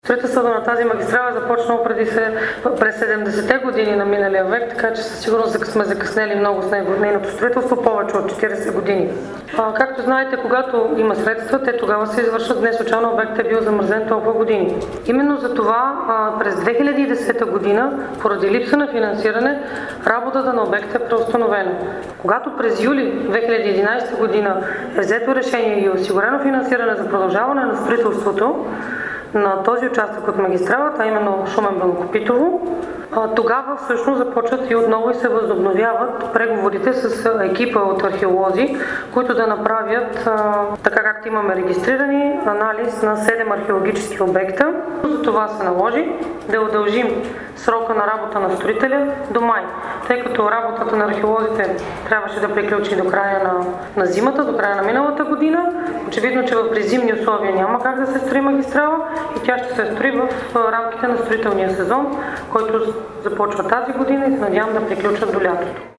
Строителството на тази магистрала е започнало през 70-те години на миналия век, така че със сигурност сме закъснели много с нейното строителство, повече от 40 години. Както знаете, когато има средства, те тогава се извършват. Не случайно обектът е бил замразен толкова години. Именно за това през 2010 година, поради липса на финансиране, работата на обекта е преустановена. Когато през юли 2011 година е взето решение и е осигурено финансиране за продължаване на строителството на този участък от магистралата, а именно Шумен-Белокопитово, тогава всъщност започват и отново и се възобновяват преговорите с екипа от археолози, които да направят, така както имаме регистрирани, анализ на 7 археологически обекта. За това се наложи да удължим срока на работа на строителя до май, тъй като работата на археолозите трябваше да приключи до края на зимата, до края на миналата година. Очевидно, че в зимни условия няма как да се строи магистрала и тя ще се строи в рамките на строителния сезон, който започва тази година и се надявам да приключат до лятото.